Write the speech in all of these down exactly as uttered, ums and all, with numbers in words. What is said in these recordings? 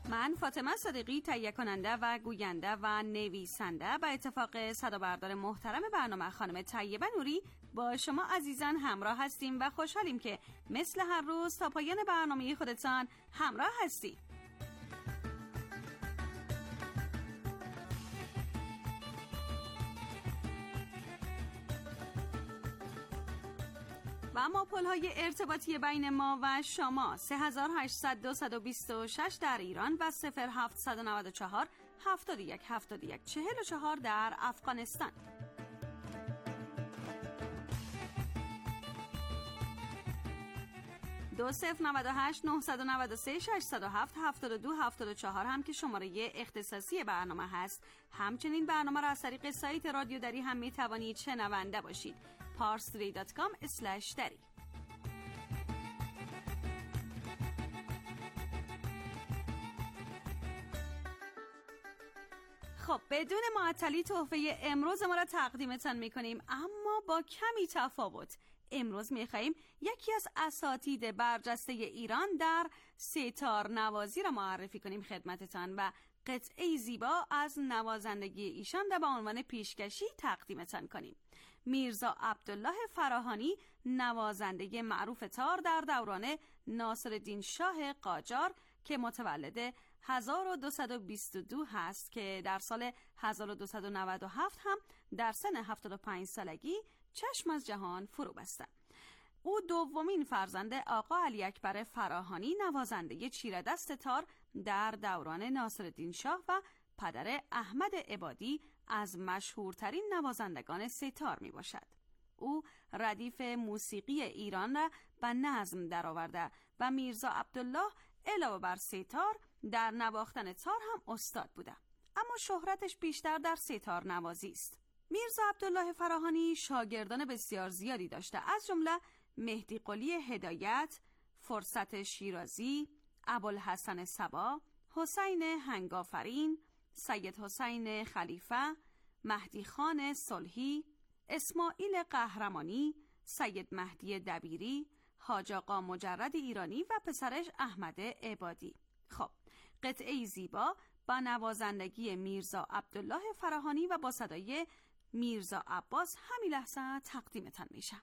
من فاطمه صادقی تهیه کننده و گوینده و نویسنده به اتفاق صدابردار محترم برنامه خانم طیبه نوری با شما عزیزان همراه هستیم و خوشحالیم که مثل هر روز تا پایان برنامه خودتان همراه هستید. و اما پل‌های ارتباطی بین ما و شما سه هزار و هشتصد دو بیست و شش در ایران و صفر هفتصد و نود و چهار هفتاد و یک هفتاد و یک چهل و چهار در افغانستان. دو صفر نود و هشت نهصد و نود و سه ششصد و هفت هفتاد و دو هفتاد و چهار هم که شماره اختصاصی برنامه هست. همچنین برنامه را از طریق سایت رادیو دری هم می توانید شنونده باشید. پارسری دات کام اسلش دری. خب بدون معطلی تحفه امروز ما را تقدیمتان میکنیم، اما با کمی تفاوت. امروز میخواییم یکی از اساتید برجسته ایران در سیتار نوازی را معرفی کنیم خدمتتان و قطعه زیبا از نوازندگی ایشان را به عنوان پیشکشی تقدیمتان کنیم. میرزا عبدالله فراهانی نوازنده معروف تار در دوران ناصرالدین شاه قاجار که متولد هزار و دویست و بیست و دو هست که در سال هزار و دویست و نود و هفت هم در سن هفتاد و پنج سالگی چشم از جهان فرو بستند. او دومین فرزند آقا علی اکبر فراهانی نوازنده چیردست تار در دوران ناصرالدین شاه و پدر احمد عبادی از مشهورترین نوازندگان سیتار می باشد. او ردیف موسیقی ایران را به نظم درآورده و میرزا عبدالله علاوه بر سیتار در نواختن تار هم استاد بوده، اما شهرتش بیشتر در سیتار نوازی است. میرزا عبدالله فراهانی شاگردان بسیار زیادی داشته، از جمله مهدی قلی هدایت، فرصت شیرازی، ابوالحسن صبا، حسین هنگافرین، سید حسین خلیفه، مهدی خان صلحی، اسماعیل قهرمانی، سید مهدی دبیری، حاج آقا مجرد ایرانی و پسرش احمد عبادی. خب قطعه زیبا با نوازندگی میرزا عبدالله فراهانی و با صدای میرزا عباس همین لحظه تقدیمتان میشه.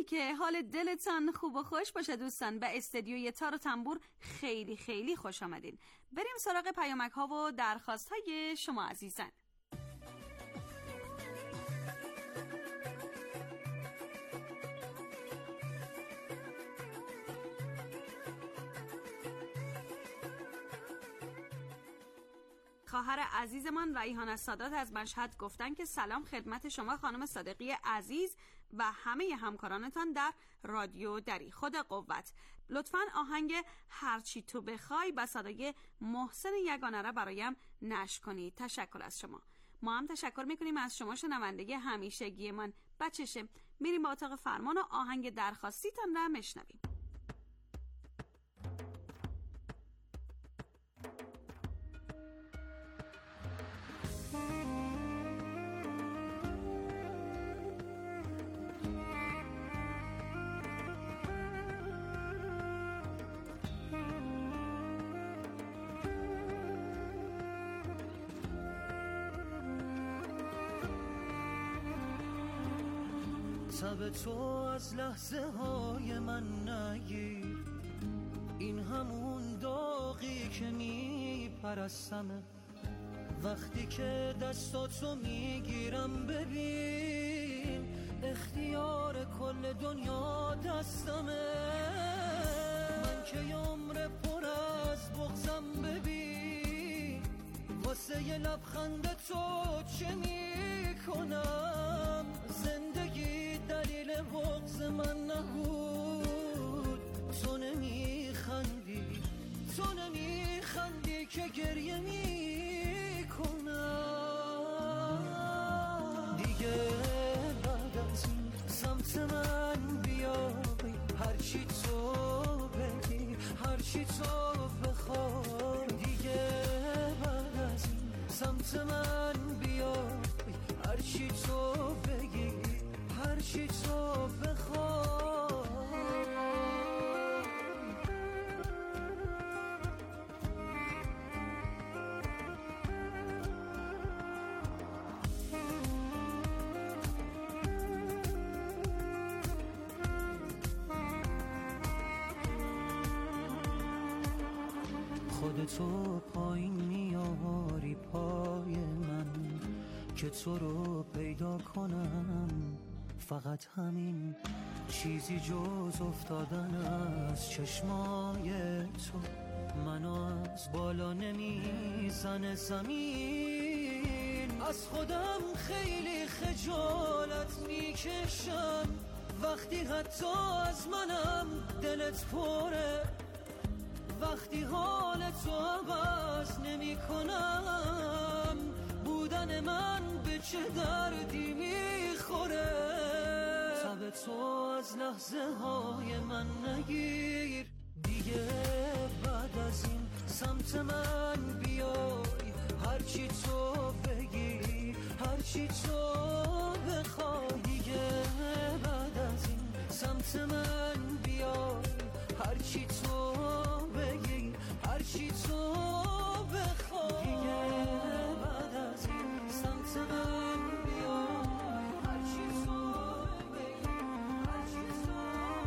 حالی که حال دلتان خوب و خوش باشه دوستان، به استدیوی تار و تنبور خیلی خیلی خوش آمدین. بریم سراغ پیامک ها و درخواست های شما عزیزان. خواهر عزیزمان ریحانه سادات از مشهد گفتن که سلام خدمت شما خانم صادقی عزیز و همه همکارانتان در رادیو دری. خدا قوت. لطفاً آهنگ هرچی تو بخوای با صدای محسن یگانه را برایم نشر کنید. تشکر از شما. ما هم تشکر میکنیم از شما شنونده همیشگی من. بچشه میریم با اتاق فرمان و آهنگ درخواستیتان را میشنویم. تب تو از لحظه های من نگیر، این همون داغی که میپرستمه. وقتی که دستاتو میگیرم ببین اختیار کل دنیا دستمه. من که عمر پر از بغضم ببین واسه یه لبخند تو چه میکنم. زندگی دلیل بغض من نبود، تو نمیخندی تو نمیخندی که گریه میکنم. دیگه بعد از این سمت من بیای، هرچی تو بگی هرچی تو بخوای. دیگه بعد از این سمت من بیای، هرچی تو بگی هرچی تو بخوای. خودتو پایین میاری پای من که تو رو پیدا کنم. فقط همین چیزی جز افتادن از چشمای تو منو از بالا نمیزنه زمین. از خودم خیلی خجالت میکشم وقتی حتی از منم دلت پره. وقتی حال تو عوض نمی کنم بودن من به چه دردی میخوره. تب تو از لحظه های من نگیر، دیگه بعد از این سمت من بیای. هرچی تو بگی هرچی تو بخوای. دیگه بعد از این سمت من بیای، هرچی تو بگی هرچی تو بخوای. دیگه بعد از این سمت من بیای، هرچی تو بگی هرچی تو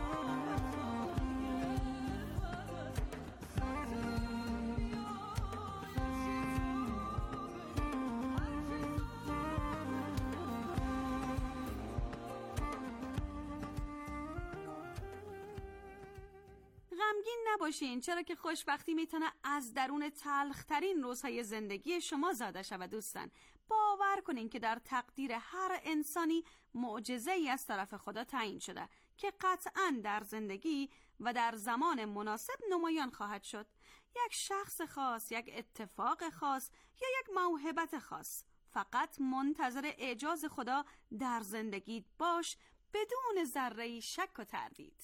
غمگین نباشین، چرا که خوشبختی میتونه از درون تلخترین روزهای زندگی شما زاده شود. دوستان باور کنین که در تقدیر هر انسانی معجزه‌ای از طرف خدا تعیین شده که قطعاً در زندگی و در زمان مناسب نمایان خواهد شد. یک شخص خاص، یک اتفاق خاص یا یک موهبت خاص. فقط منتظر اعجاز خدا در زندگیت باش بدون ذره‌ای شک و تردید.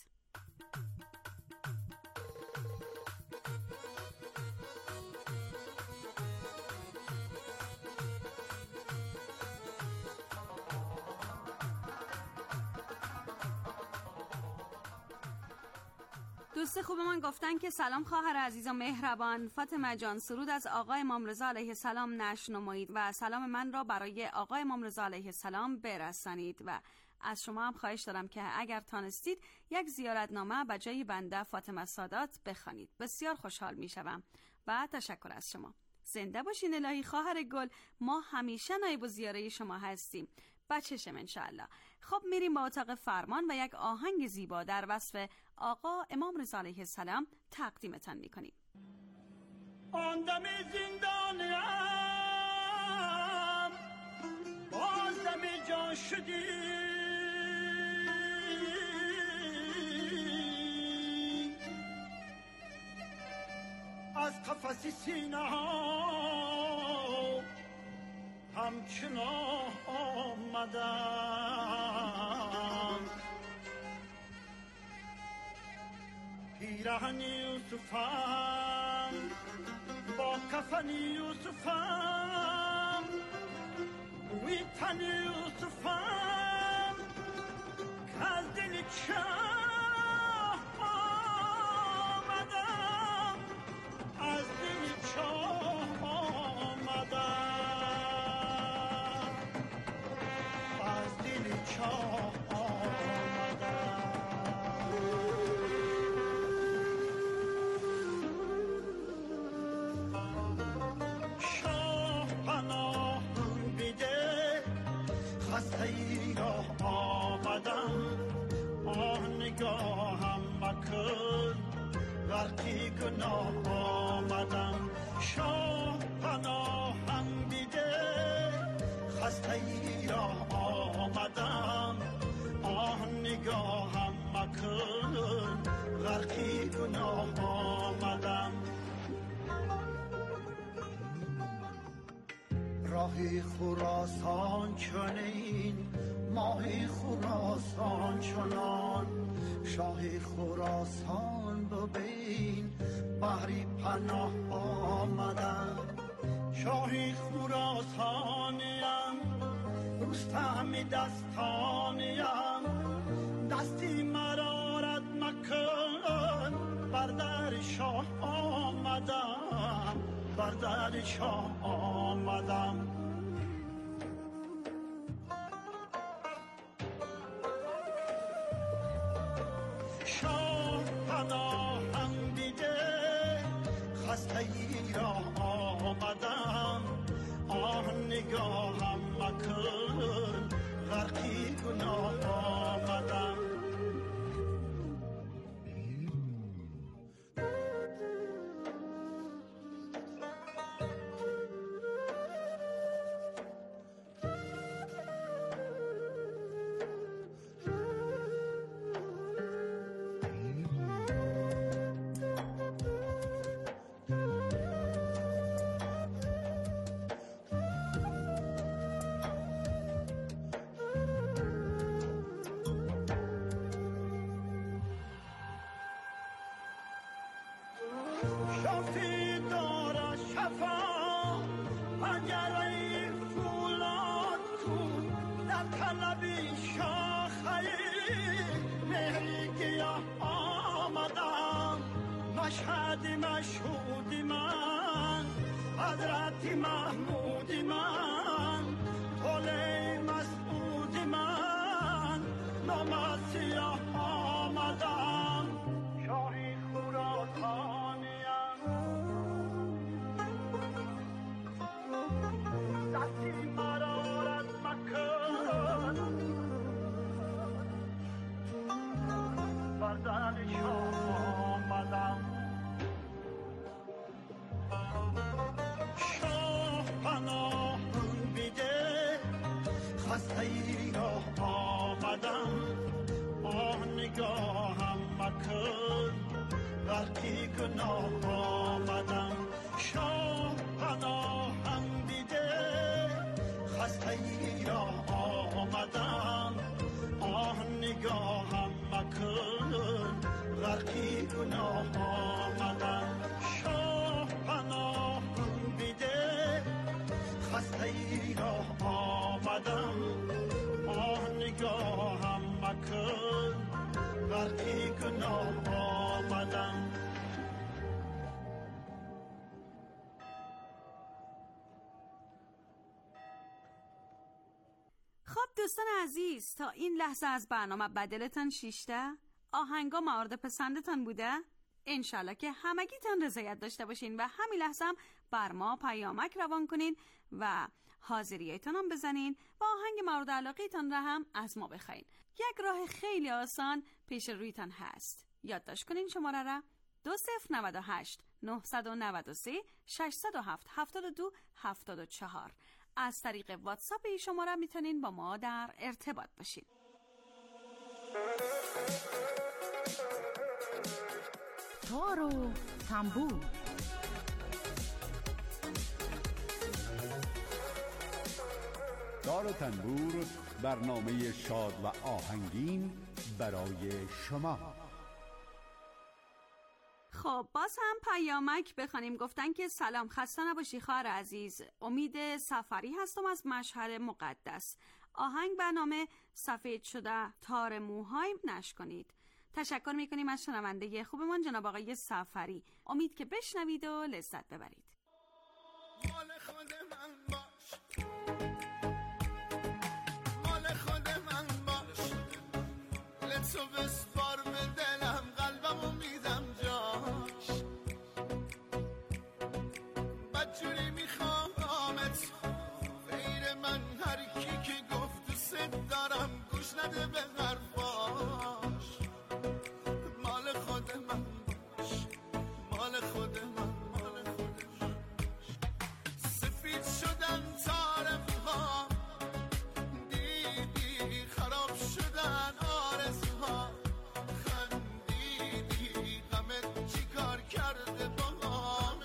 دوست خوب من گفتن که سلام خواهر عزیز و مهربان فاطمه جان، سرود از آقای امام رضا علیه السلام نشنمایید و سلام من را برای آقای امام رضا علیه السلام برسانید و از شما هم خواهش دارم که اگر تانستید یک زیارتنامه به جای بنده فاطمه سادات بخوانید. بسیار خوشحال می شوم و تشکر از شما. زنده باشین الهی خواهر گل، ما همیشه نایب و زیاره شما هستیم. بچشم انشاءالله. خب میریم با اتاق فرمان و یک آهنگ زیبا در وصف آقا امام رضا علیه السلام تقدیمتان میکنیم. آن دم زندانیم باز دم جان شدی، از قفس سینه ها همچنان آمدم، پیرهن یوسفم با کفن یوسفم، بوی تن یوسفم که از دل چاه آمدم، از دل چاه آمدم، از دل چاه غرقی گناه آمدم، شاه پناهم دیده خسته ای را آمدم، آه نگاهم مکن غرقی گناه آمدم. راهی خراسان چنین، ماهی خراسان چنان، شاهی خراسان ببین بحری پناه آمدم، شاهی خراسانیم رستم دستانیم، دستی مرا رد مکن بر در شاه آمدم، بر در شاه آمدم. پناهم دیده خسته ای را آمدم، آه نگاهم مکن غرقی گناه آمدم. شفی دارد شفا پنجره فولاد کن، در طلبی شاخه مهری گیاه آمدم، مشهد مشهود من حضرت محمود من، طول مسعود من نام سیاه آمدم، شاهی خراسان دوستان عزیز، تا این لحظه از برنامه بدلتان شیشته؟ آهنگا مورد پسندتان بوده؟ انشالله که همگیتان رضایت داشته باشین و همین لحظه هم بر ما پیامک روان کنین و حاضریتان هم بزنین و آهنگ مورد علاقیتان را هم از ما بخواین. یک راه خیلی آسان پیش رویتان هست. یادداشت کنین شماره را دو صفر نود و هشت نهصد و نود و سه ششصد و هفت هفتاد و دو هفتاد و چهار. از طریق واتساپ این شماره میتونین با ما در ارتباط باشین. تار و تنبور. تار و تنبور، برنامه شاد و آهنگین برای شما. خب باز هم پیامک بخوانیم. گفتن که سلام، خسته نباشی خواهر عزیز، امید سفری هستم از مشهد مقدس. آهنگ برنامه سفید شده تار موهایم نش کنید. تشکر میکنیم از شنونده خوبمان جناب آقای سفری. امید که بشنوید و لذت ببرید. مال خود من باش، مال خود من باش، لطفو بسپار به دلم، قلبمو میدم جاش، بدجوری میخوامت غیر من، هر کی که گفت دوست دارم گوش نده به حرفاش. مال خود من باش، مال خود من، مال خود من. سفید شدن تار موها، دیدی خراب شدن آرزوها، خندیدی غمت چی کار کرده با هم،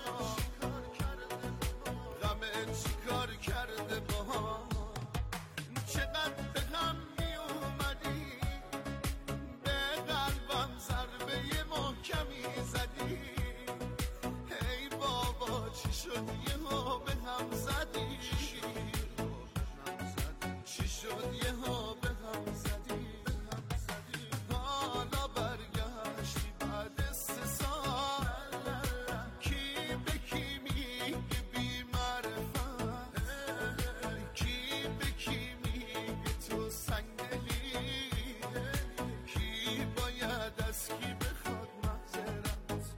غمت چی کار کرده با هم. چقدر به هم می اومدی، به قلبم ضربه محکمی زدی، ای بابا چی شد یهو به هم زدی، چی شد یهو به هم زدی. حالا برگشتی بعد سه سال، کی به کی میگه بی معرفت، کی به کی میگه تو سنگدلی، کی باید از کی بخواد معذرت.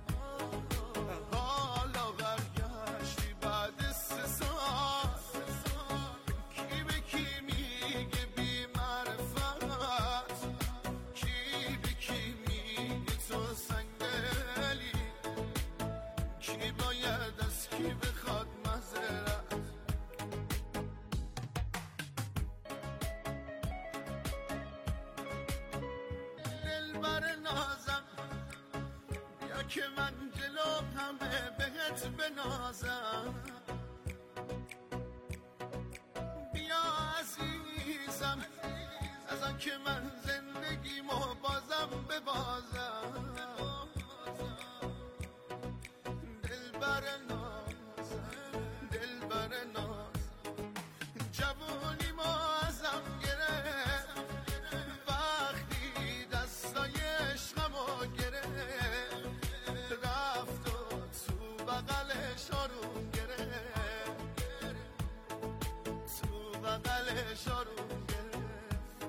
حالا برگشتی بعد سه سال، کی به کی میگه بی معرفت، کی به کی میگه تو سنگدلی، کی باید از کی بخواد معذرت. دلبر نازم بیا که من جلو همه بهت بنازم، بیا عزیزم از آن که من زندگیمو بازم ببازم. دلبر نازم، دلبر نازم، جوونیمو ازم گرفت، وقتی دستای عشقمو گرفت، رفت و تو بغلش آروم گرفت، تو بغلش آروم گرفت.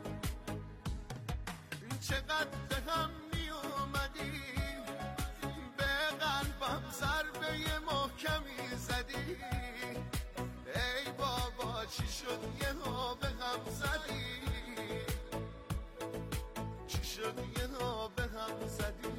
چقدر به هم می اومدی، به قلبم ضربه محکمی زدی، ای بابا چی شد یهو به هم زدی، چی شد یهو به هم زدی.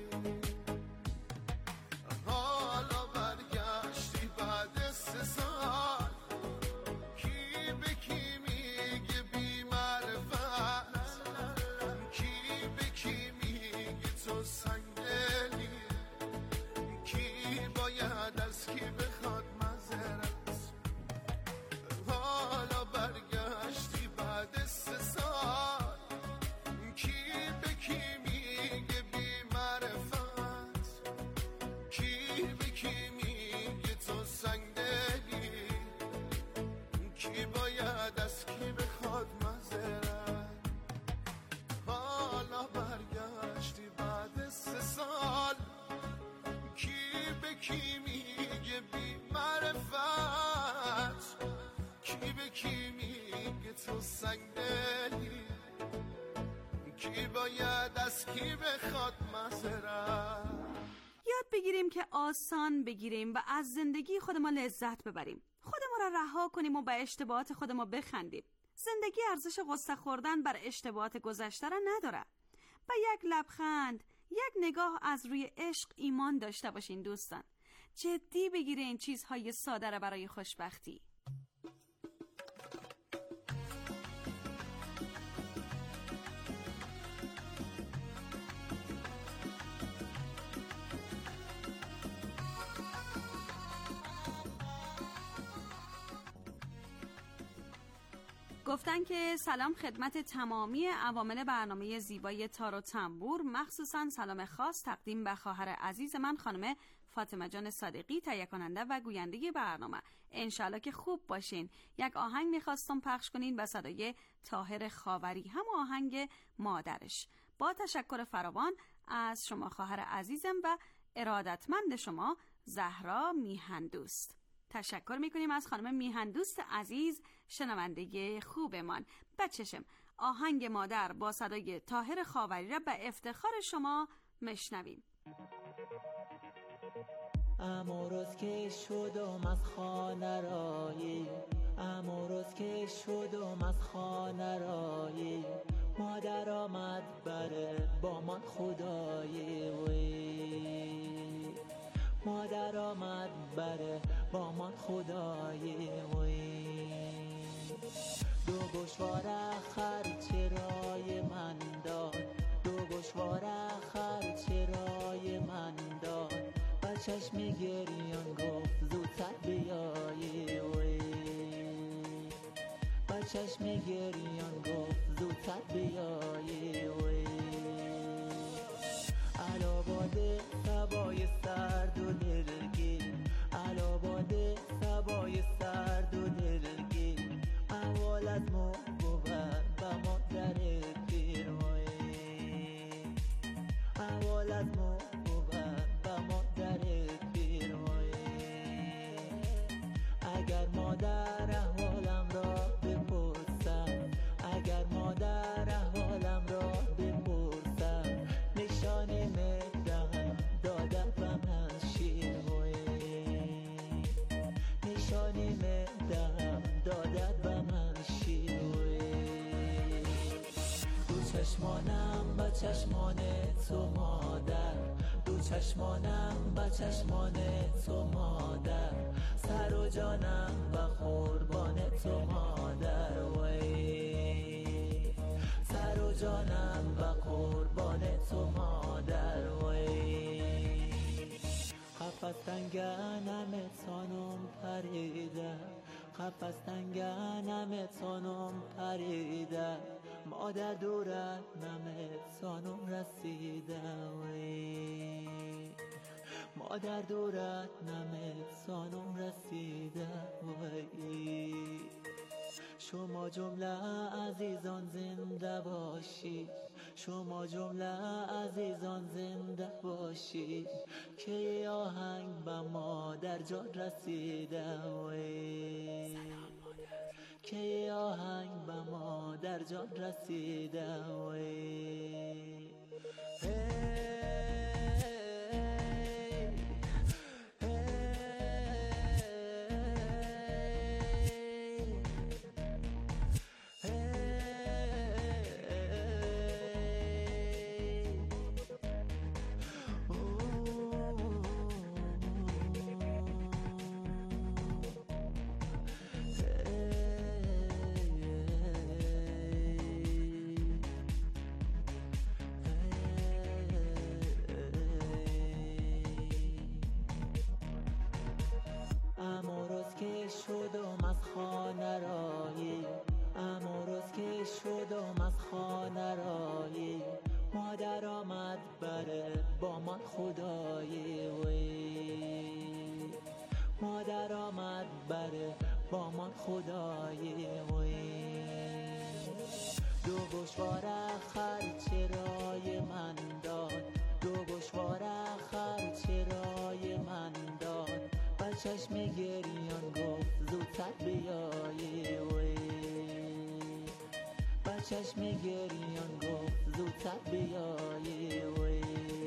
حالا برگشتی بعد سه سال، کی به کی میگه بی معرفت، کی به کی میگه تو سنگدلی، کی باید از کی بخواد معذرت. حالا برگشتی بعد سه سال، کی به کی میگه بی کی باید از کی بخواد معذرت. یاد بگیریم که آسان بگیریم و از زندگی خودمان لذت ببریم. خودمان را رها کنیم و به اشتباهات خودمان بخندیم. زندگی ارزش غصه خوردن بر اشتباهات گذشته را نداره. و یک لبخند، یک نگاه از روی عشق ایمان داشته باشین دوستان. جدی بگیرین چیزهای ساده را برای خوشبختی. گفتن که سلام خدمت تمامی عوامل برنامه زیبای تار و تنبور، مخصوصا سلام خاص تقدیم به خواهر عزیز من خانم فاطمه جان صادقی، تهیه کننده و گوینده برنامه. انشالله که خوب باشین. یک آهنگ میخواستم پخش کنین به صدای طاهر خاوری، هم آهنگ مادرش. با تشکر فراوان از شما خواهر عزیزم و ارادتمند شما زهرا میهندوست. تشکر میکنیم از خانم میهندوست عزیز، شنونده خوبمان. بچشم آهنگ مادر با صدای طاهر خاوری را به افتخار شما مشنویم. اما روز که شدم از خانه رایی، اما روز که شدم از خانه رایی، مادر آمد بره با من خدایی وی، مادر آمد بره با من خدایی وی. دو گوشواره خرچرای من داد، دو گوشواره خرچرای من داد، با چشم گریان گفت زودتر بیایی وی، با چشم گریان گفت زودتر بیایی وی. علاوه سبای سرد و دلگیر، علاوه سبای سرد و دلگیر، اول از مو بود با مادر پیر وی، اول از مو بود با مادر پیر وی. اگر مادر احوالم را بپرسم، اگر مادر احوالم را بپرسم، نشانه میدهم داده به من شیر وی، نشانه میدهم داده به من شیر وی. دو چشمانم با چشمان تو مادر، دو چشمانم با چشمان تو مادر، سر و جانم با قربان تو مادر وی، سر و جانم با قربان تو مادر وی. قفس تنگنم تانم پریده، قفس تنگنم تانم پریده، مادر دورت نمیتانم رسیده وی، مادر دورت نمیتانم رسیده وی. شما جمله عزیزان زنده باشید، شما جمله عزیزان زنده باشید، که آهنگ به مادر جان رسیده وی، که آهنگ به مادر جان رسیده وی. اما روز که شدم از خانه رایی، اما روز که شدم از خانه رایی، مادر آمد بره با من خدایی وی، مادر آمد بره با من خدایی وی. دو گوشواره خرچرای من داد، دو گوشواره خرچرای من داد، با چشم گریان گفت زودتر بیایی وی، با چشم گریان گفت زودتر زودتر بیایی وی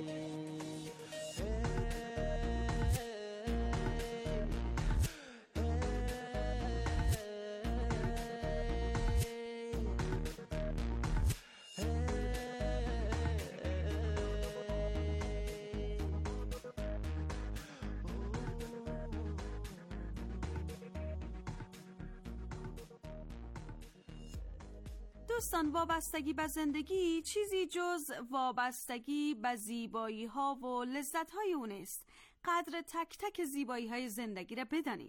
دوستان، وابستگی به زندگی چیزی جز وابستگی به زیبایی ها و لذت های اون است. قدر تک تک زیبایی های زندگی را بدانید.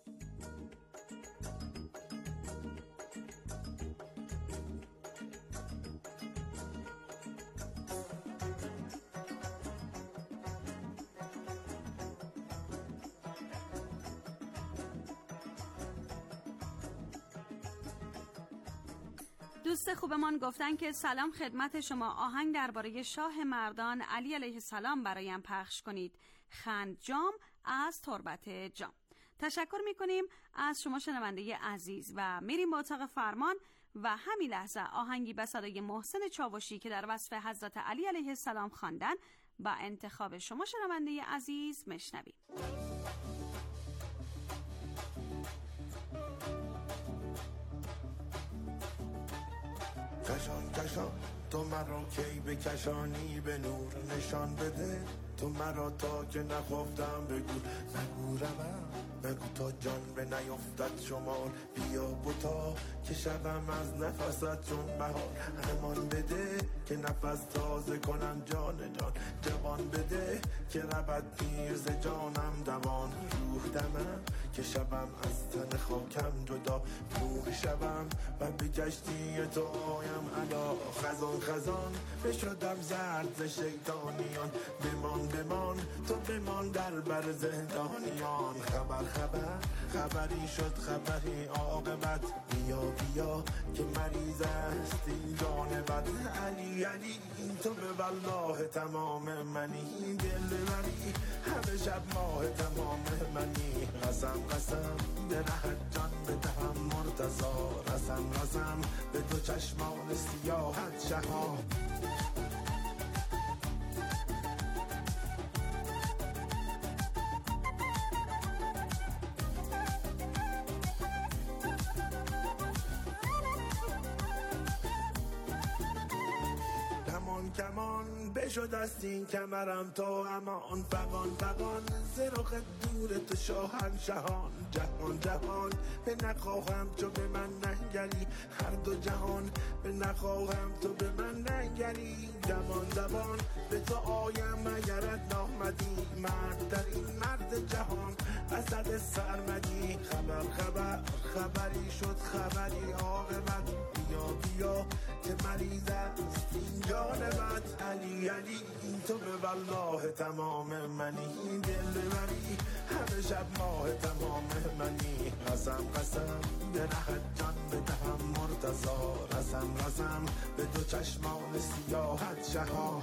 دوست خوبمان گفتن که سلام خدمت شما، آهنگ درباره شاه مردان علی علیه السلام برایم پخش کنید. خند جام از تربت جام. تشکر میکنیم از شما شنونده عزیز و میریم با اتاق فرمان و همین لحظه آهنگی به صدای محسن چاوشی که در وصف حضرت علی علیه السلام خواندن با انتخاب شما شنونده عزیز میشنویم. کشان کشان تو مرا کی بکشانی به نور نشان بده، تو مرا تا که نخفتم بگو نگو روم، نگو تا جان به نیفتد شمار، بیا بوتا که شوم از نفست چون بهار، امان بده که نفس تازه کنم جان جان، جوان بده که ربط پیر ز جانم دوان، روح دمم که شوم از تن خاکم جدا، روح شوم و به کشتی تو آیم علا، خزان خزان بشدم زرد ز شیطانیان، بمان بمان تو بمان در بر زندانیان، خبر خبر خبری شد خبری عاقبت، بیا بیا که مریض است این جان بد، علی علی این تو به والله تمام منی، دل منی همه شب ماه تمام منی، قسم قسم به رهت جان بدهم مرتضا، رسم رسم به دو چشمان سیاحت شها. کمان بشد است این کمرم تا امان، فقان فقان زرخ دور تو شاهنشهان، جهان جهان به نخواهم تو به من ننگری، هر دو جهان به نخواهم تو به من ننگری، زمان زمان به تو آیم اگرت نامدی، مرد در این مرد جهان اسد سرمدی، خبر خبر خبری شد خبری عاقبت، بیا بیا که مریض است این جان بد، علی علی این تو به والله تمام منی، دل منی همه شب ماه تمام منی، قسم قسم به رهت جان بدهم مرتضا، رسم رسم به دو چشمان سیاحت شها،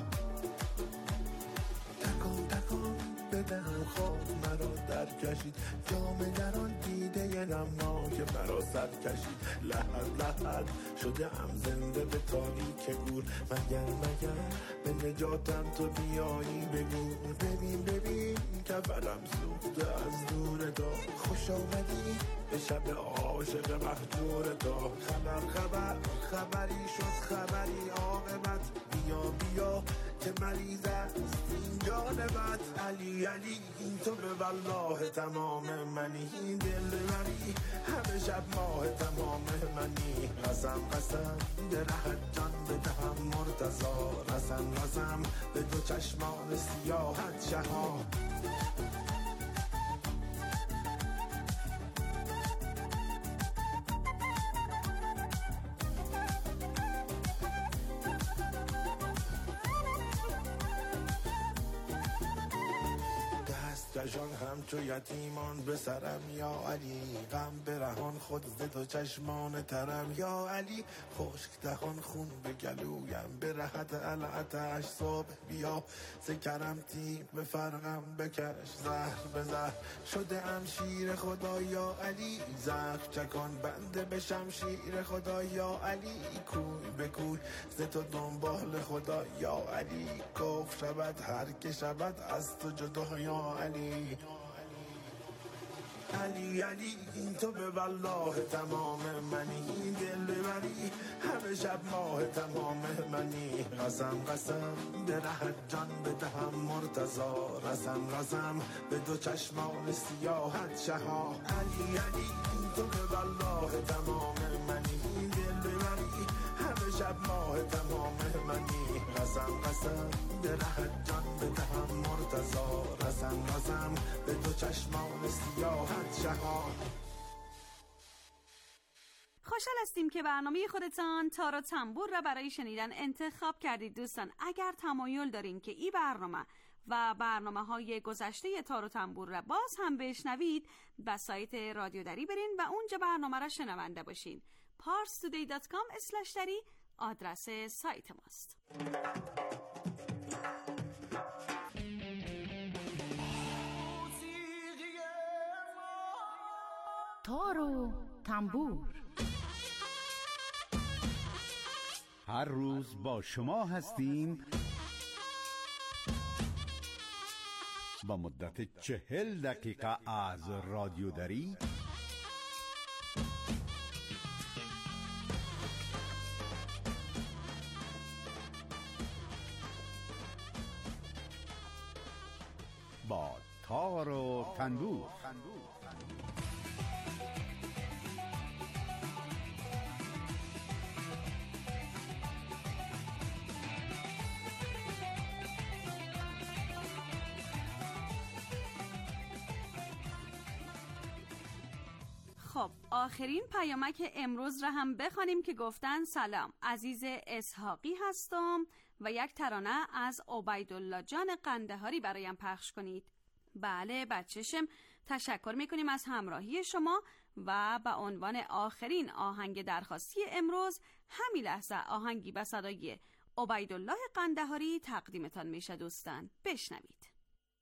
تکان تکان بدهم خواب مرا در کشید، جام در آن دیده نمناک مرا سر کشید، لحد لحد شده ام زنده به تاریک گور، مگر مگر به نجاتم تو بیایی بگو، ببین ببین کفرم سوخته از دور تو، خوش آمدی به شب عاشق مهجور تو، خبر خبر خبری شد خبری عاقبت، بیا بیا که مریض است این جان بد، علی علی این تو به والله تمام منی، دل منی همه شب ماه تمام منی، قسم قسم به رهت جان بدهم مرتضا، رسم رسم به دو چشمان سیاحت شها. بکشان همچو یتیمان به سرم یا علی، غم برهان خود ز تو چشمان ترم یا علی، خشک دهان خون به گلویم به رهت العتش صبح بیا، ز کرم تیر به فرقم بکش زهر به زهر شده ام شیر خدا یا علی، زخم چکان بنده به شمشیر خدا یا علی، کوی به کوی ز تو دنبال خدا یا علی، کفر شود هر که شود از تو جدا یا علی. علی علی این تو به والله تمام منی، دل ببری همه شب ماه تمام منی، قسم قسم به ره جان بدهم مرتضا، رسم رسم به دو چشمان سیاحت شها، علی علی این تو به والله تمام منی، دل ببری همه شب ماه تمام منی، قسم قسم به ره جان بدهم مرتضا، رسم رسم به دو چشمان سیاحت شها. خوشحال هستیم که برنامه خودتان تار و تنبور را برای شنیدن انتخاب کردید. دوستان اگر تمایل دارین که این برنامه و برنامه های گذشته تار و تنبور را باز هم بشنوید، به سایت رادیو دری برین و اونجا برنامه را شنونده باشین. پارس تودی دات کام اسلش دری آدرس سایت ماست. تار و تنبور هر روز با شما هستیم با مدت چهل دقیقه از رادیو دری با تار و تنبور. خب آخرین پیامک امروز را هم بخوانیم که گفتن سلام، عزیز اسحاقی هستم و یک ترانه از عبیدالله جان قندهاری برایم پخش کنید. بله بچه‌شم، تشکر میکنیم از همراهی شما و به عنوان آخرین آهنگ درخواستی امروز همین لحظه آهنگی به صدای عبیدالله قندهاری تقدیمتان میشه. دوستان بشنوید.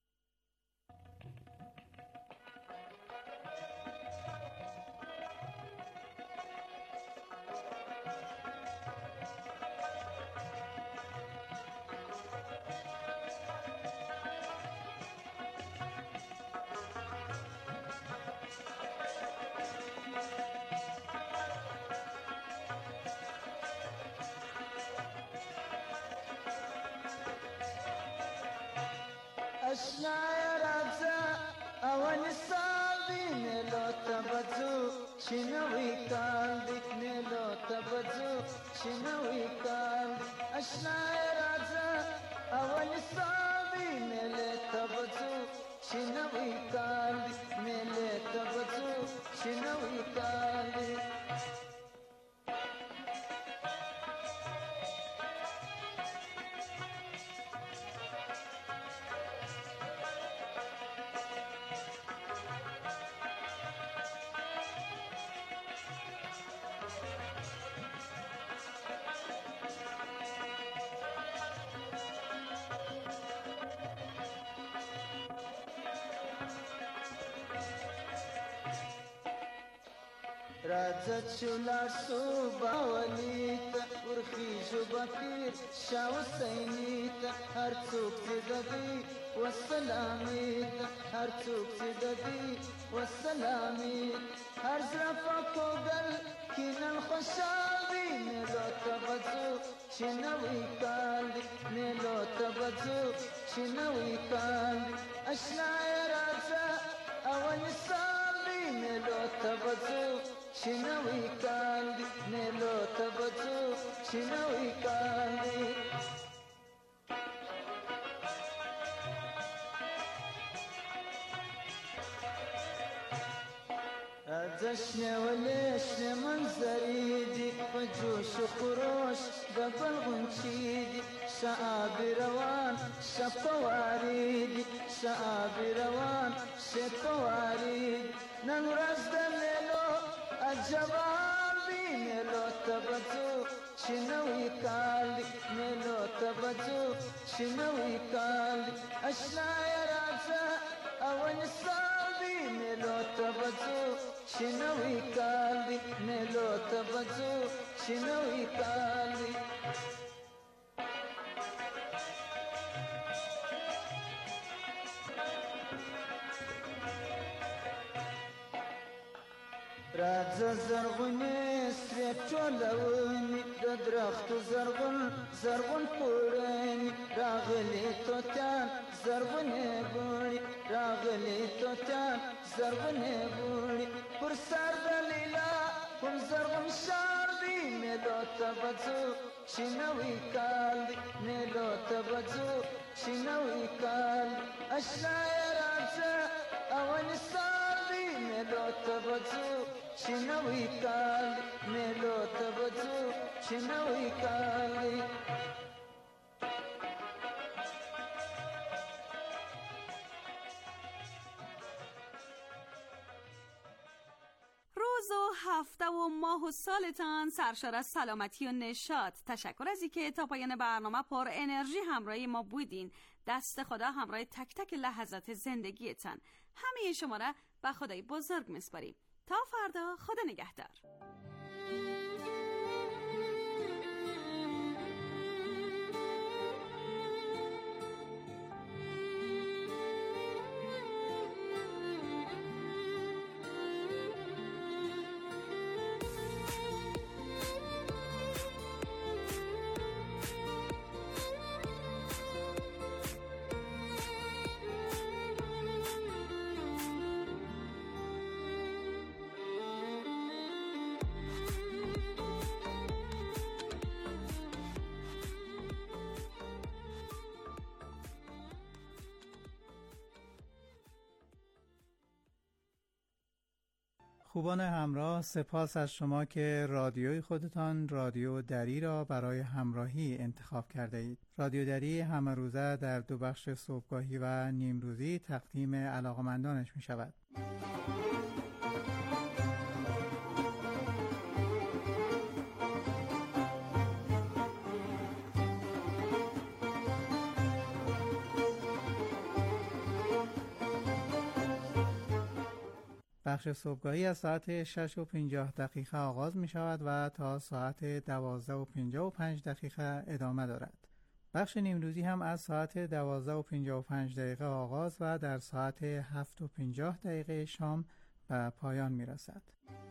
أشناير أبزا أول الصابين لو تبزو شنوي قلبك لو تبزو شنوي قلبك أشناير أبزا أول الصابين لو تبزو شنوي قلبك لو تبزو شنوي قلبك رازت شلار صوبا وليتا ورخيش وبكير شاو سينيتا هرتوك تدبي والسلاميتا هرتوك تدبي والسلاميتا هرزرفك وقل كينا الخشابي نلو تبزو شنوي قلبي نلو تبزو شنوي قلبي أشنا يا رازا أول صابي نلو تبزو شنوي قلبي نلو تبزو شنوي قلبي ازشنا وليشنا منظري دي وجوش وخروش بگل غنچیدی شعابی روان شپواریدی شعابی روان شپواریدی نن ورځ د میلو عجبا بی میلو تبځو چنوي کال میلو تبځو چنوي کال اشنا راځه اول صابي میلو تبځو چنوي کال میلو تبځو چنوي کال راځه زرغونې سرې ټولونې د درختو زرغون زرغون پوړنې راغلي توتان زرغونې ګوڼې راغلي توتان زرغونې ګوڼې پر سر د لیلا کوم زرغون ښار دی میلو ته به ځو چې نوی کال دی میلو ته به ځو چې نوی کال اشنا یې راځه افغانستان دی میلو ته به ځو چې نوی کال میلو ته به ځو چې نوی کال روز و هفته و ماه و سالتان سرشار از سلامتی و نشاط. تشکر از اینکه تا پایان برنامه پر انرژی همراه ما بودین. دست خدا همراه تک تک لحظات زندگیتان. همه شما را به خدای بزرگ میسپاریم. تا فردا، خدا نگهدار. خوبان همراه، سپاس از شما که رادیوی خودتان رادیو دری را برای همراهی انتخاب کرده اید. رادیو دری همه روزه در دو بخش صبحگاهی و نیمروزی تقدیم علاقمندانش می شود. بخش صبحگاهی از ساعت شش و پنجاه دقیقه آغاز می شود و تا ساعت دوازده و پنجاه و پنج دقیقه ادامه دارد. بخش نیمروزی هم از ساعت دوازده و پنجاه و پنج دقیقه آغاز و در ساعت هفت و پنجاه دقیقه شام به پایان می رسد.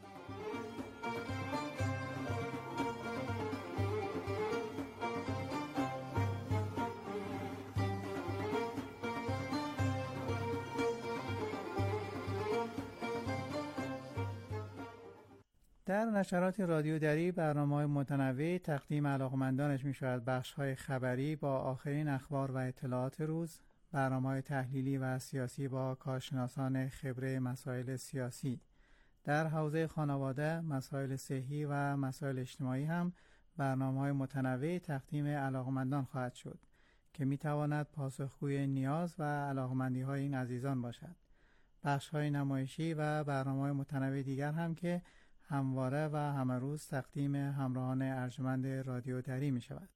در نشرات رادیو دری برنامه‌های متنوع تقدیم علاقمندانش می شود. بخش‌های خبری با آخرین اخبار و اطلاعات روز، برنامه‌های تحلیلی و سیاسی با کارشناسان خبره مسائل سیاسی. در حوزه خانواده، مسائل صحی و مسائل اجتماعی هم برنامه‌های متنوع تقدیم علاقمندان خواهد شد که می تواند پاسخگوی نیاز و علاقمندی‌های این عزیزان باشد. بخش‌های نمایشی و برنامه‌های متنوع دیگر هم که همواره و همه روز تقدیم همراهان ارجمند رادیو دری می شود.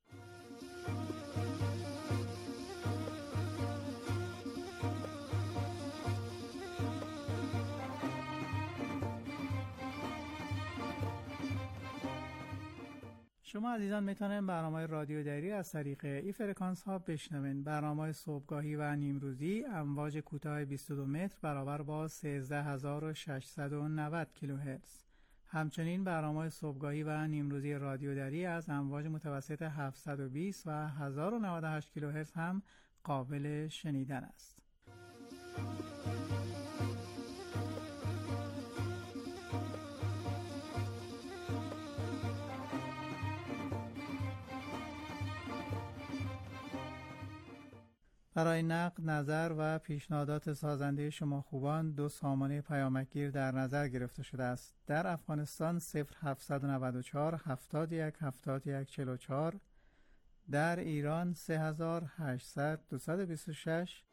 شما عزیزان میتونید برنامه رادیو دری از طریق این فرکانس ها بشنوین. برنامه صبحگاهی و نیمروزی امواج کوتاه بیست و دو متر برابر با سیزده هزار و ششصد و نود کیلوهرتز. همچنین برنامه صبحگاهی و نیمروزی رادیو دری از امواج متوسط هفتصد و بیست و هزار و نود و هشت کیلوهرتز هم قابل شنیدن است. برای نقد، نظر و پیشنهادات سازنده شما خوبان دو سامانه پیامکگیر در نظر گرفته شده است. در افغانستان صفر هفتصد و نود و چهار هفتاد و یک هفتاد و یک چهل و چهار، در ایران سه هزار و هشتصد دویست و بیست و شش.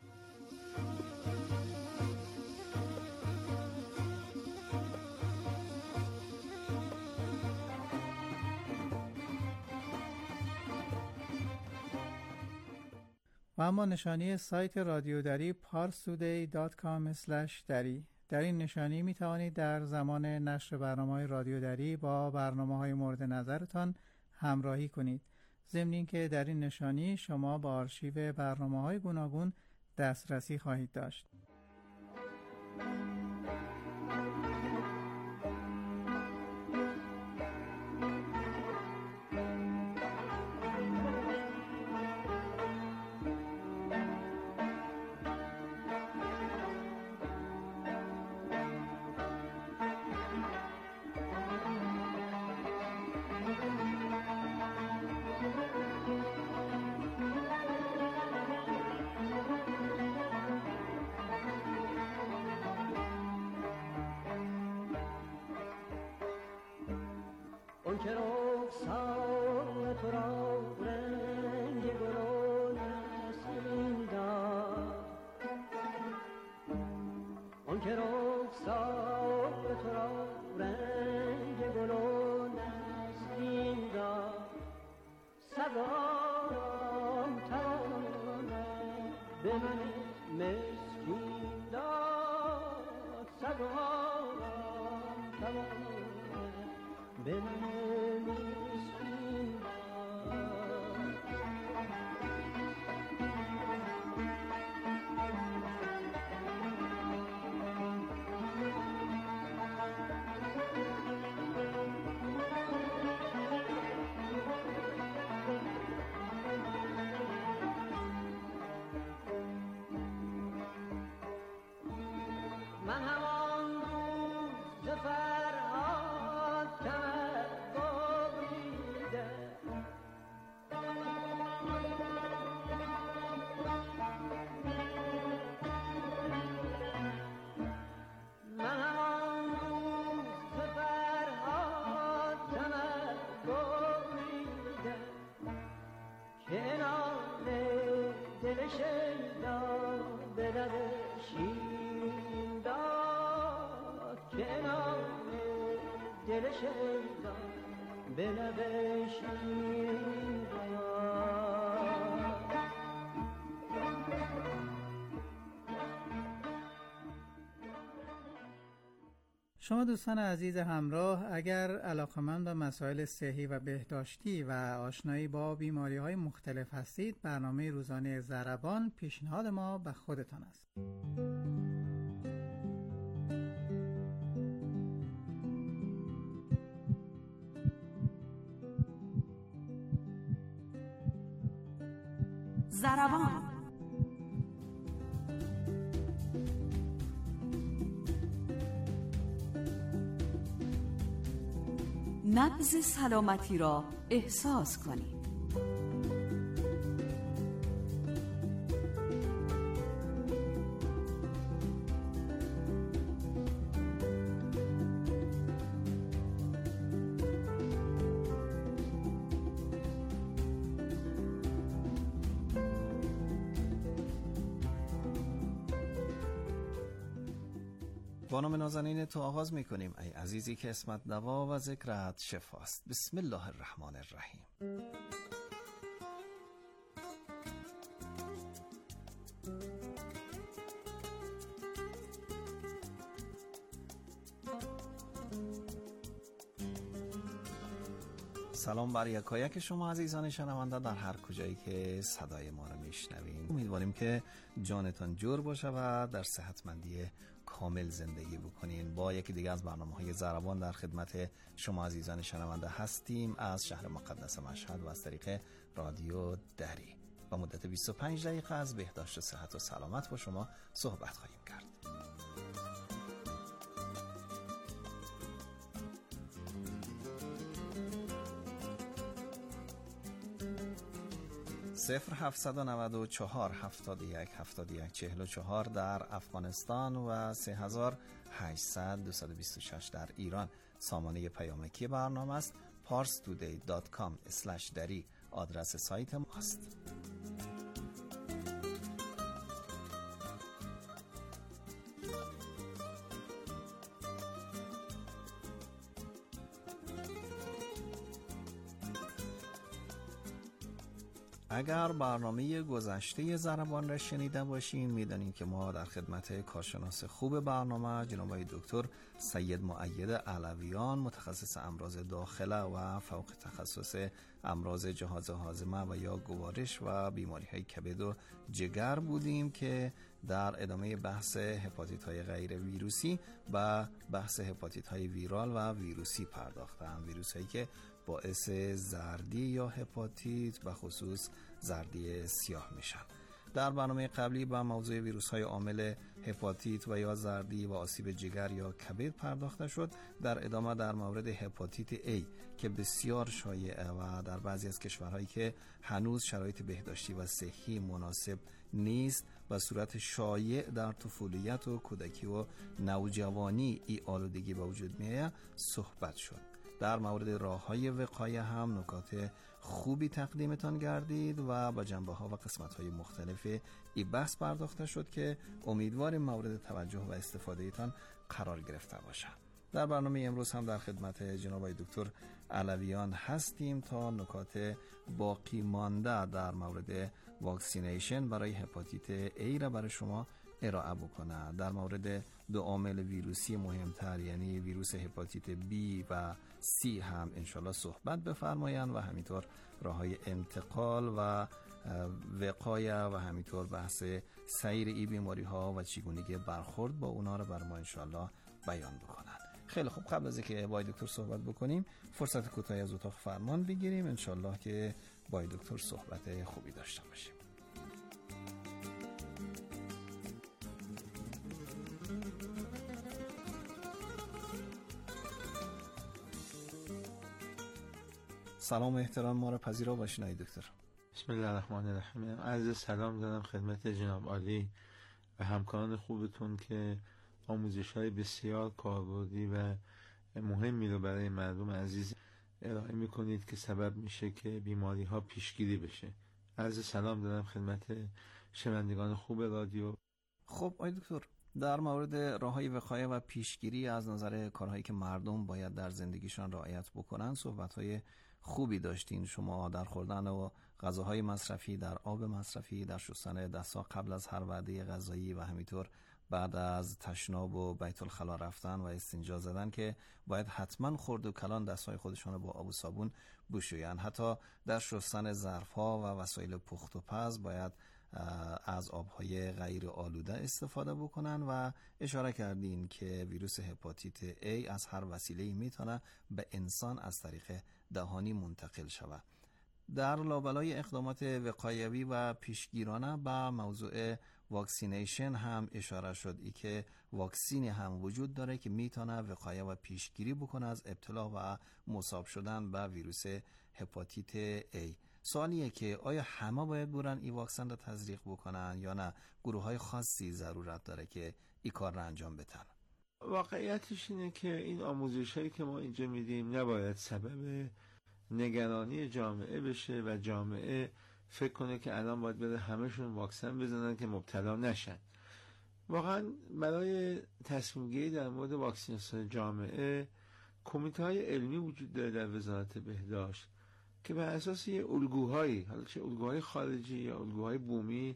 و اما نشانی سایت رادیو دری پارس تودی دات کام اسلش دری. در این نشانی می توانید در زمان نشر برنامه‌های رادیو دری با برنامه‌های مورد نظرتان همراهی کنید. ضمن اینکه در این نشانی شما با آرشیو برنامه‌های گوناگون دسترسی خواهید داشت. اون که رخسار تو را رنگ گل نسیم داد، اون که رخسار تو را رنگ گل نسیم داد، سوارم توانم به من مسکین داد، سوارم توانم به من مسکین من همان روز ز فرهاد کمر ببریده، من همان روز ز فرهاد کمر ببریده، کنار دل شیدا به لب شیرین داد، کنار دل شیدا به لب شیرین داد. شما دوستان عزیز همراه، اگر علاقمند به مسائل صحی و بهداشتی و آشنایی با بیماری‌های مختلف هستید، برنامه روزانه ضربان پیشنهاد ما به خودتان است. ضربان نبض سلامتی را احساس کنید. با نام نازنین تو آغاز میکنیم ای عزیزی که اسمت دوا و ذکرت شفاست. بسم الله الرحمن الرحیم. سلام بر یکایک شما عزیزان شنونده در هر کجایی که صدای ما رو میشنوین. امیدواریم که جانتان جور باشه و در صحتمندی کامل زندگی بکنین. با یکی دیگه از برنامه‌های ضربان در خدمت شما عزیزان شنونده هستیم از شهر مقدس مشهد و از طریق رادیو دری. و مدت بیست و پنج دقیقه از بهداشت و صحت و سلامت با شما صحبت خواهیم کرد. صفر هفتصد و نود و چهار هفتاد و یک هفتاد و یک چهل و چهار در افغانستان و سه هزار و هشتصد دویست و بیست و شش در ایران. سامانه پیامکی برنامه است پارس تودی دات کام اسلش دری آدرس سایت ماست. اگر برنامه گذشته ضربان را شنیده باشین میدانین که ما در خدمت کارشناس خوب برنامه جناب آقای دکتر سید مؤید علویان متخصص امراض داخله و فوق تخصص امراض جهاز هاضمه و یا گوارش و بیماری های کبد و جگر بودیم که در ادامه بحث هپاتیت های غیر ویروسی و بحث هپاتیت های ویرال و ویروسی پرداختن، ویروس هایی که باعث زردی یا هپاتیت و خصوص زردی سیاه میشن. در برنامه قبلی به موضوع ویروس های عامل هپاتیت و یا زردی و آسیب جگر یا کبد پرداخته شد. در ادامه در مورد هپاتیت A که بسیار شایعه و در بعضی از کشورهایی که هنوز شرایط بهداشتی و صحی مناسب نیست و صورت شایع در طفولیت و کودکی و نوجوانی ای آلودگی به وجود میآید صحبت شد. در مورد راه‌های وقایه هم نکات خوبی تقدیمتان گردید و با جنبه‌ها و قسمت‌های مختلف این بحث پرداخته شد که امیدواریم مورد توجه و استفاده‌تان قرار گرفته باشد. در برنامه امروز هم در خدمت جناب آقای دکتر علویان هستیم تا نکات باقی مانده در مورد واکسینیشن برای هپاتیت A را برای شما ارائه بکنه. در مورد دو عامل ویروسی مهمتر یعنی ویروس هپاتیت B و C هم انشالله صحبت بفرمایند و همینطور راه‌های انتقال و وقایه و همینطور بحث سیر ای بیماری ها و چگونگی برخورد با اونا رو بر ما انشالله بیان بکنند. خیلی خوب، قبل از اینکه با دکتر صحبت بکنیم فرصت کوتاهی از اتاق فرمان بگیریم انشالله که با دکتر صحبت خوبی داشته باشیم. سلام و احترام ما رو پذیرا باشین ای دکتر. بسم الله الرحمن الرحیم. عرض سلام دارم خدمت جناب عالی و همکاران خوبتون که آموزش‌های بسیار کاربردی و مهمی رو برای مردم عزیز ارائه می‌کنید که سبب میشه که بیماری‌ها پیشگیری بشه. عرض سلام دارم خدمت شنوندگان خوب رادیو. خب آقای دکتر، در مورد راه‌های وقایه و پیشگیری از نظر کارهایی که مردم باید در زندگیشان رعایت بکنن صحبت‌های خوبی داشتین. شما در خوردن و غذاهای مصرفی، در آب مصرفی، در شستن دست‌ها قبل از هر وعده غذایی و همینطور بعد از تشناب و بیت الخلا رفتن و استنجا زدن که باید حتما خورد و کلان دستهای خودشون رو با آب و صابون بشویند. حتی در شستن ظرف‌ها و وسایل پخت و پز باید از آبهای غیر آلوده استفاده بکنن و اشاره کردین که ویروس هپاتیت A از هر وسیله‌ای میتونه به انسان از طریق دهانی منتقل شود. در لابلای اقدامات وقایوی و پیشگیرانه به موضوع واکسینیشن هم اشاره شد، ای که واکسینی هم وجود داره که میتونه وقایه و پیشگیری بکنه از ابتلا و مصاب شدن به ویروس هپاتیت A. سوالیه که آیا همه باید برن این واکسن رو تزریق بکنن یا نه گروه های خاصی ضرورت داره که این کار رو انجام بدن؟ واقعیتش اینه که این آموزش هایی که ما اینجا میدیم نباید سبب نگرانی جامعه بشه و جامعه فکر کنه که الان باید بره همشون واکسن بزنن که مبتلا نشن. واقعا برای تصمیم گیری در مورد واکسیناسیون جامعه کمیته های علمی وجود داره در وزارت بهداشت که بر اساس یه الگوهایی، حالا چه الگوهای خارجی یا الگوهای بومی،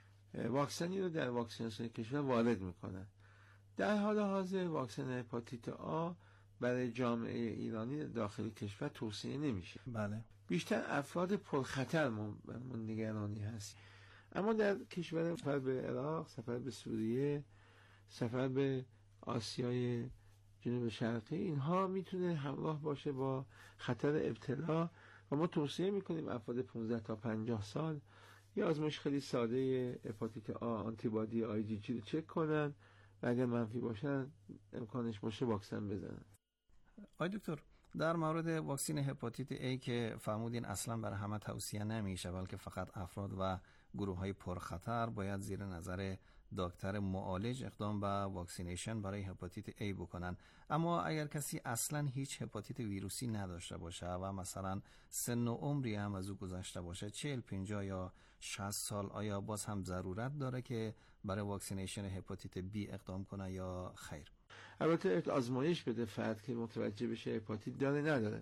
واکسنی رو در واکسیناسیون کشور وارد میکنن. در حال حاضر واکسن هپاتیت آ برای جامعه ایرانی داخل کشور توصیه نمیشه. بله. بیشتر افراد پرخطر من نگرانی هست. اما در کشور سفر به عراق، سفر به سوریه، سفر به آسیای جنوب شرقی، اینها میتونه همراه باشه با خطر ابتلا و ما توصیه میکنیم افراد پانزده تا پنجاه سال یه آزمایش خیلی ساده هپاتیت آ آنتیبادی آی جی جی رو چک کنن و اگر منفی باشن امکانش باشه واکسن بزنن. آی دکتر، در مورد واکسن هپاتیت A که فرمودین اصلا برای همه توصیه نمیشه، بلکه فقط افراد و گروه های پرخطر باید زیر نظر دکتر معالج اقدام به واکسینیشن برای هپاتیت A بکنن. اما اگر کسی اصلا هیچ هپاتیت ویروسی نداشته باشه و مثلا سن و عمری هم از او گذشته باشه، چهل پنجاه یا شصت سال، آیا باز هم ضرورت داره که برای واکسینیشن هپاتیت B اقدام کنه یا خیر؟ البته آزمایش بده فرد که متوجه بشه هپاتیت داره نداره.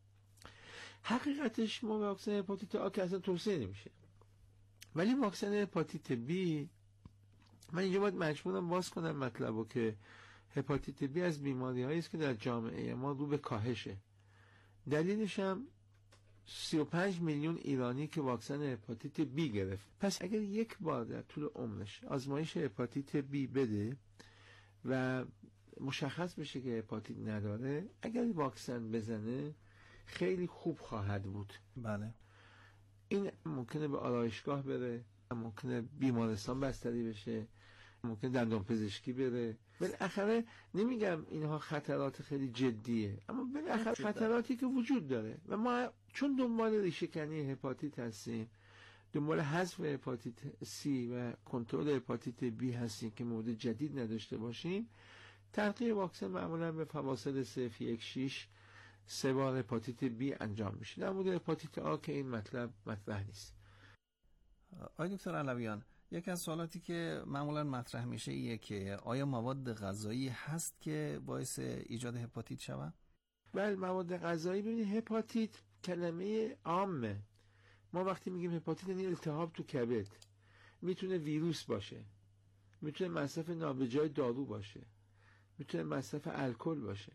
حقیقتش ما واکسن هپاتیت آ که اصلا توصیه نمیشه، ولی واکسن هپاتیت B من اینجا باید مجبورم باز کنم مطلبو که هپاتیت B از بیماری هایی است که در جامعه ما رو به کاهشه. دلیلش هم سی و پنج میلیون ایرانی که واکسن هپاتیت B گرفت. پس اگر یک بار در طول عمرش آزمایش هپاتیت B بده و مشخص بشه که هپاتیت نداره، اگر واکسن بزنه خیلی خوب خواهد بود. بله. این ممکنه به آرایشگاه بره، ممکنه بیمارستان بستری بشه، ممکنه دندان پزشکی بره. بالاخره نمیگم اینها خطرات خیلی جدیه، اما بالاخره خطراتی که وجود داره و ما چون دنبال ریشه‌کنی هپاتیت هستیم، دنبال حذف هپاتیت C و کنترل هپاتیت B هستیم که مورد جدید نداشته باشیم، تلقیح واکسن معمولا به فواصل صفر یک شش سه بار هپاتیت B انجام میشه. در مورد هپاتیت آ که این مطلب مطرح نیست. آقای دکتر علویان، یکی از سوالاتی که معمولا مطرح میشه ایه که آیا مواد غذایی هست که باعث ایجاد هپاتیت شود؟ بله، مواد غذایی. ببینید هپاتیت کلمه عامه. ما وقتی میگیم هپاتیت یعنی التهاب تو کبد. میتونه ویروس باشه، میتونه مصرف نابجای دارو باشه، میتونه مصرف الکل باشه،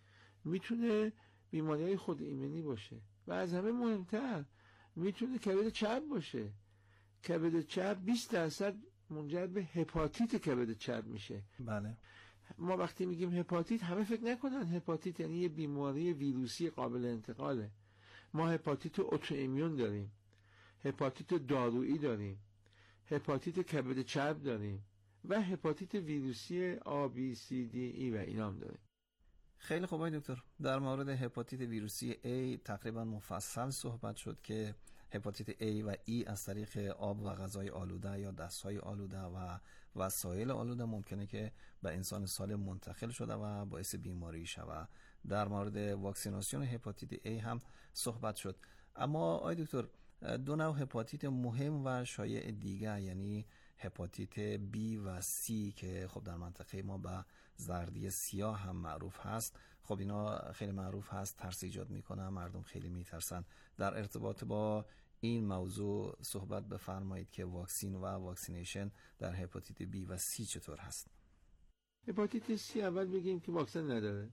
میتونه بیماری‌های خود ایمنی باشه و از همه مهمتر میتونه کبد چرب باشه. کبد چرب بیست درصد منجر به هپاتیت کبد چرب میشه. بله. ما وقتی میگیم هپاتیت همه فکر نکنن هپاتیت یعنی یه بیماری ویروسی قابل انتقاله. ما هپاتیت اتوایمیون داریم، هپاتیت دارویی داریم، هپاتیت کبد چرب داریم و هپاتیت ویروسی آ بی سی دی ای و اینام داریم. خیلی خوب آقای دکتر، در مورد هپاتیت ویروسی A تقریبا مفصل صحبت شد که هپاتیت A و E از طریق آب و غذای آلوده یا دستهای آلوده و وسایل آلوده ممکنه که به انسان سالم منتقل شده و باعث بیماری شود. در مورد واکسیناسیون هپاتیت A هم صحبت شد. اما آقای دکتر، دو نوع هپاتیت مهم و شایع دیگه یعنی هپاتیت B و C که خب در منطقه ما به زردی سیاه هم معروف هست، خب اینا خیلی معروف هست، ترس ایجاد میکنه، مردم خیلی میترسن. در ارتباط با این موضوع صحبت بفرمایید که واکسین و واکسینیشن در هپاتیت B و C چطور هست؟ هپاتیت C اول بگیم که واکسن نداره.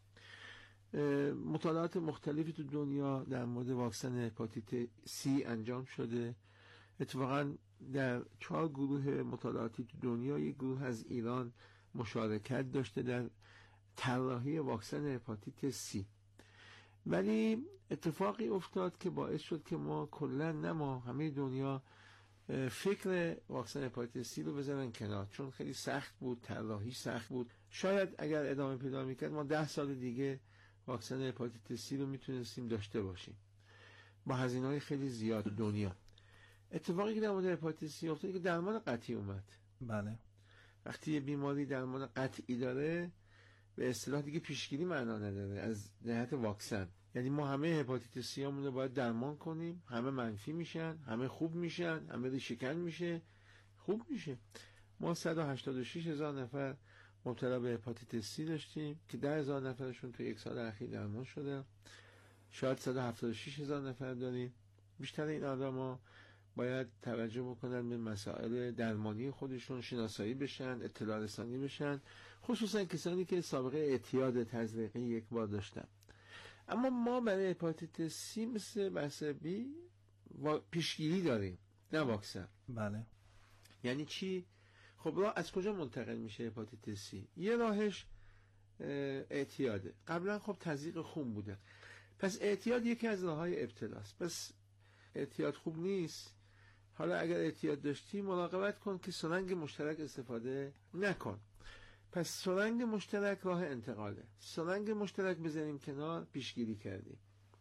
مطالعات مختلفی تو دنیا در مورد واکسن هپاتیت C انجام شده. اتفاقا در چهار گروه مطالعاتی تو دنیا یک گروه از ایران مشارکت داشته در طراحی واکسن هپاتیت C. ولی اتفاقی افتاد که باعث شد که ما کلا نه ما همه دنیا فکر واکسن هپاتیت C رو بذارن کنار، چون خیلی سخت بود، طراحی سخت بود. شاید اگر ادامه پیدا میکرد ما ده سال دیگه واکسن هپاتیت C رو میتونستیم داشته باشیم با هزینه‌های خیلی زیاد دنیا. اتفاقی که در مورد هپاتیت C افتاد که درمان قطعی اومد. بله. وقتی یه بیماری درمان قطعی داره به اصطلاح دیگه پیشگیری معنا نداره از جهت واکسن. یعنی ما همه هپاتیت C همون رو باید درمان کنیم، همه منفی میشن، همه خوب میشن، همه ریشه‌کن میشه، خوب میشه. ما صد و هشتاد و شش هزار نفر مبتلا به هپاتیت C داشتیم که ده هزار نفرشون تو یک سال اخیر درمان شده. شاید صد و هفتاد و شش هزار نفر داریم. بیشتر این آدما باید توجه بکنن به مسائل درمانی خودشون، شناسایی بشن، اطلاع رسانی بشن، خصوصا کسانی که سابقه اعتیاد تزریقی یک بار داشتن. اما ما برای هپاتیت C مثل بحث B پیشگیری داریم، نه واکسن. بله. یعنی چی؟ خب راه از کجا منتقل میشه هپاتیت C؟ یه راهش اعتیاده. قبلا خب تزریق خون بوده، پس اعتیاد یکی از راههای ابتلاست. پس اعتیاد خوب نیست. حالا اگر اعتیاد داشتی مراقبت کن که سرنگ مشترک استفاده نکن. پس سرنگ مشترک راه انتقاله. سرنگ مشترک بزنیم کنار، پیشگیری کردیم.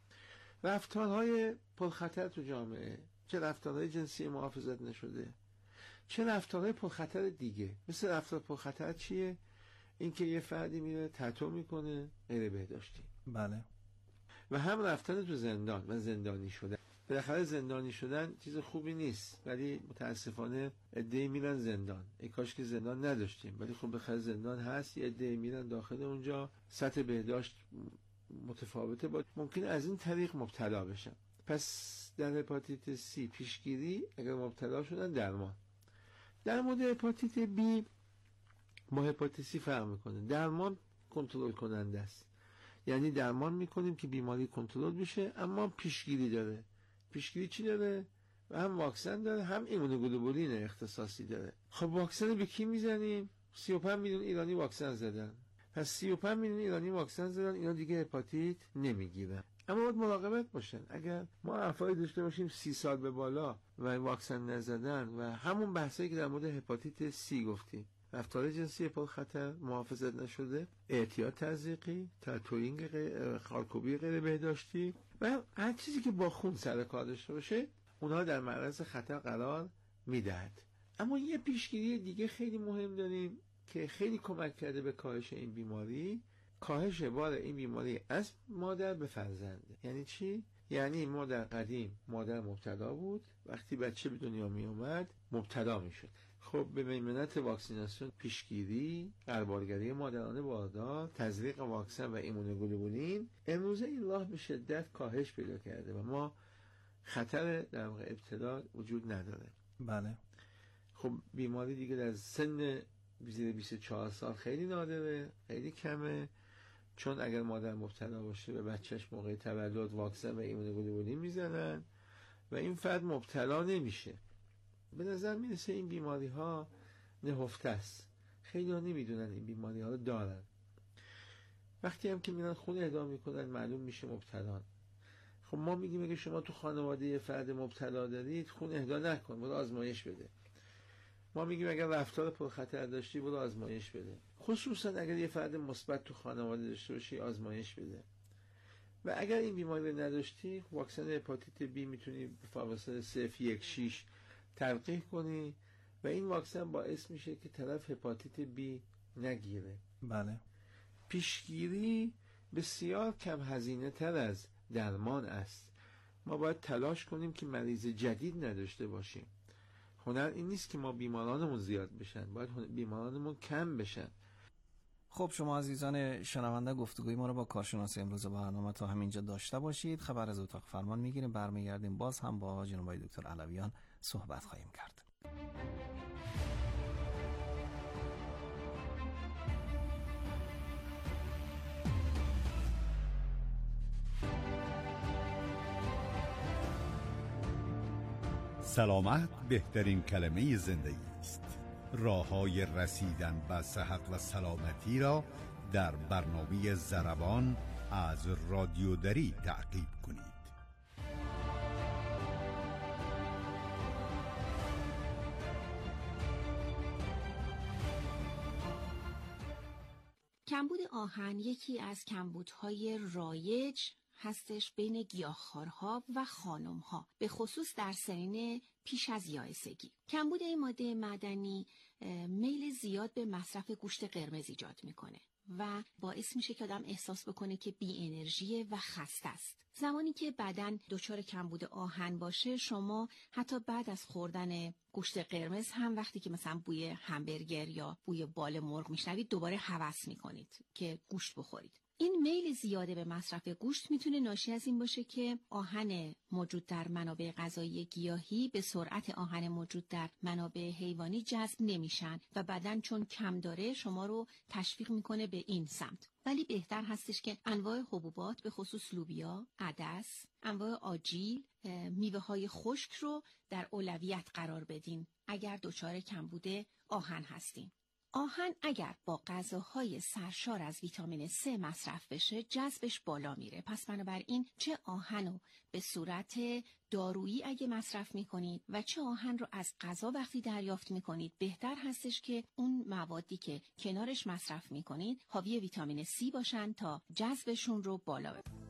رفتارهای پرخطر تو جامعه، چه رفتارهای جنسی محافظت نشده، چه رفتارهای پرخطر دیگه. مثل رفتار پرخطر چیه؟ اینکه یه فردی میره تتو میکنه، غیر بهداشتی. بله. و هم رفتن تو زندان و زندانی شدن. بالاخره زندانی شدن چیز خوبی نیست، ولی متاسفانه عده‌ای میرن زندان. ای کاش که زندان نداشتیم، ولی خب بالاخره زندان هست. یه عده‌ای میرن داخل اونجا، سطح بهداشت متفاوته، با ممکنه از این طریق مبتلا بشن. پس در هپاتیت سی پیشگیری، اگر مبتلا شدن درمان. در مورد هپاتیت بی با هپاتیت سی فرق میکنه. درمان کنترل کننده است، یعنی درمان میکنیم که بیماری کنترل بشه، اما پیشگیری داره. پیشگیری چی داره؟ و هم واکسن داره، هم ایمونوگلوبولین اختصاصی داره. خب واکسن به کی میزنیم؟ سی و پنج میلیون ایرانی واکسن زدن. پس سی و پنج میلیون ایرانی واکسن زدن، اینا دیگه هپاتیت نمیگیرن. اما باید مراقبت باشن. اگر ما افرادی داشته باشیم سی سال به بالا و واکسن نزدن و همون بحثایی که در مورد هپاتیت سی گفتیم، رفتار جنسی پرخطر، محافظت نشده، اعتیاد تزریقی، تاتوینگ، خالکوبی غیر بهداشتی و هر چیزی که با خون سر کار داشته باشه، اونها در معرض خطر قرار میدهد. اما یه پیشگیری دیگه خیلی مهم داریم که خیلی کمک کرده به کاهش این بیماری، کاهش بار این بیماری از مادر به فرزند. یعنی چی؟ یعنی مادر قدیم مادر مبتلا بود، وقتی بچه به دنیا می اومد مبتلا می شد. خب به میمنت واکسیناسیون، پیشگیری، غربالگری مادرانه باردار، تزریق واکسن و ایمونوگلوبولین، امروزه این راه به شدت کاهش پیدا کرده و ما خطر در واقع ابتلا وجود نداره. بله. خب بیماری دیگه در سن زیر بیست و چهار سال خیلی نادره، خیلی کمه، چون اگر مادر مبتلا باشه به بچهش موقع تولد واکسن و ایمونوگلوبولین میزنن و این فرد مبتلا نمیشه. به نظر میرسه این بیماری ها نهفته است. خیلی ها نمیدونن این بیماری ها رو دارن. وقتی هم که میرن خون اهدا میکنن معلوم میشه مبتلان. خب ما میگیم اگه شما تو خانواده یه فرد مبتلا دارید، خون اهدا نکن، برو آزمایش بده. ما میگیم اگر رفتار پرخطر داشتی، برو آزمایش بده. خصوصا اگر یه فرد مثبت تو خانواده داشته باشی، آزمایش بده. و اگر این بیماری رو نداشتی، واکسن هپاتیت بی میتونی به فاصله صفر یک شش تلقیح کنی و این واکسن باعث میشه که طرف هپاتیت بی نگیره. بله. پیشگیری بسیار کم هزینه تر از درمان است. ما باید تلاش کنیم که مریض جدید نداشته باشیم. هنر این نیست که ما بیمارانمون زیاد بشن، باید بیمارانمون کم بشن. خب شما عزیزان شنونده گفتگوی ما رو با کارشناس امروز برنامه تا همینجا داشته باشید. خبر از اتاق فرمان میگیریم، برمیگردیم باز هم با جناب دکتر علویان صحبت خواهیم کرد. سلامت بهترین کلمه زندگی است. راه‌های رسیدن به صحت و سلامتی را در برنامه ضربان از رادیو دری تعقیب کنید. کمبود آهن یکی از کمبودهای رایج هستش بین گیاهخوارها و خانمها، به خصوص در سنین پیش از یائسگی. کمبود این ماده معدنی میل زیاد به مصرف گوشت قرمز ایجاد میکنه و باعث میشه که آدم احساس بکنه که بی انرژیه و خسته است. زمانی که بدن دچار کمبود آهن باشه، شما حتی بعد از خوردن گوشت قرمز هم وقتی که مثلا بوی همبرگر یا بوی بال مرغ میشنوید، دوباره هوس میکنید که گوشت بخورید. این میل زیاده به مصرف گوشت میتونه ناشی از این باشه که آهن موجود در منابع غذایی گیاهی به سرعت آهن موجود در منابع حیوانی جذب نمیشن و بدن چون کم داره شما رو تشویق میکنه به این سمت. ولی بهتر هستش که انواع حبوبات به خصوص لوبیا، عدس، انواع آجیل، میوه های خشک رو در اولویت قرار بدین اگر دچار کمبود آهن هستین. آهن اگر با غذاهای سرشار از ویتامین سه مصرف بشه جذبش بالا میره. پس بنابراین چه آهن رو به صورت دارویی اگه مصرف میکنید و چه آهن رو از غذا وقتی دریافت میکنید بهتر هستش که اون موادی که کنارش مصرف میکنید حاوی ویتامین سی باشن تا جذبشون رو بالا ببرن.